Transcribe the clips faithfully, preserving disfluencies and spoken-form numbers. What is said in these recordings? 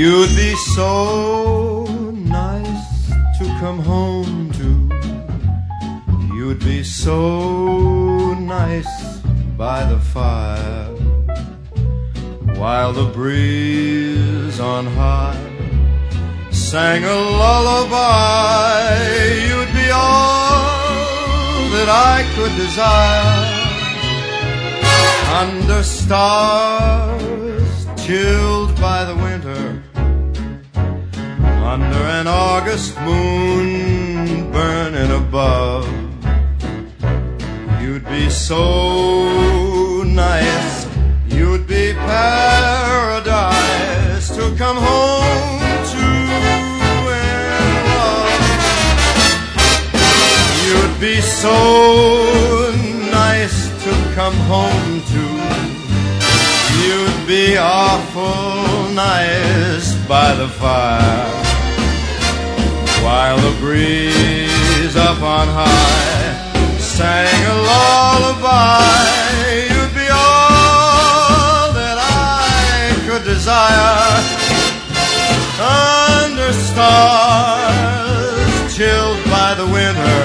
You'd be so nice to come home to. You'd be so nice by the fire, while the breeze on high sang a lullaby. You'd be all that I could desire, under stars chilled by the winter, under an August moon burning above. You'd be so nice, you'd be paradise to come home to and love. You'd be so nice to come home to. You'd be awful nice by the fire, while the breeze up on high sang a lullaby. You'd be all that I could desire, under stars chilled by the winter,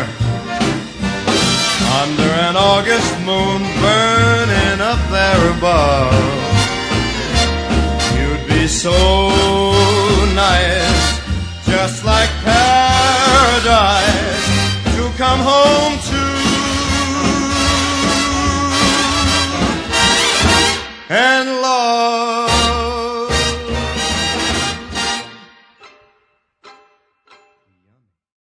under an August moon burning up there above. You'd be so nice, just like paradise, to come home to.